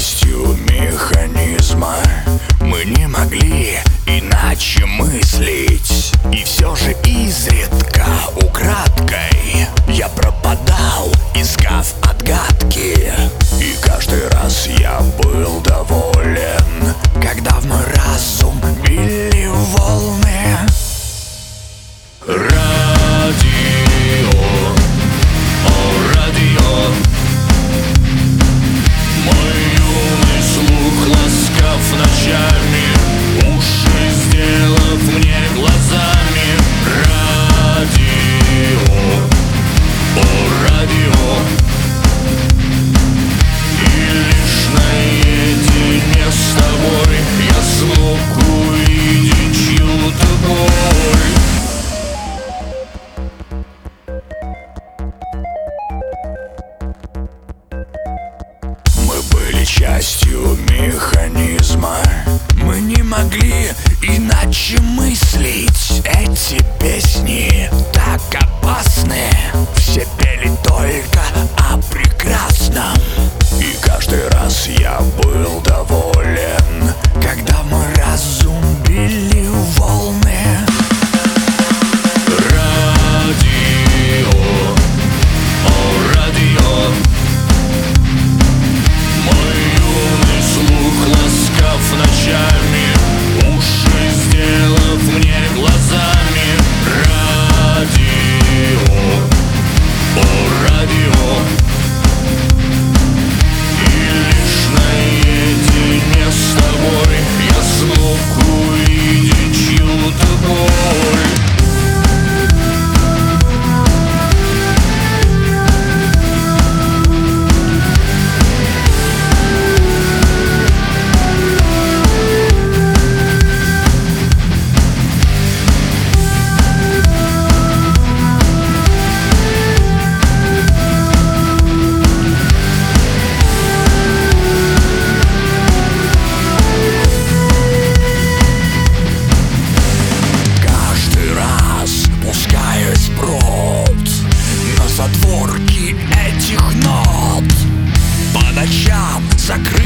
частью механизма. Мы не могли иначе мыслить. И все же изредка, украдкой, я пропадал, искав отгадки. И каждый раз я был доволен, когда в мой разум били волны. Радио, о радио, мой юный слух ласкав ночами, уши сделав мне глазами. Радио, о радио, и лишь наедине с тобой я смог увидеть чью-то боль. Мы были частью механизма. Мы не могли иначе мыслить. Эти песни так опасны. Все пели только о прекрасном. И каждый раз я был доволен, когда в мой разум били волны. Радио, о радио, мой юный слух ласкав ночами, уши сделав мне глазами. Радио, о радио, и лишь наедине с тобой я смог увидеть чью-то боль. Затворки этих нот по ночам закрыты.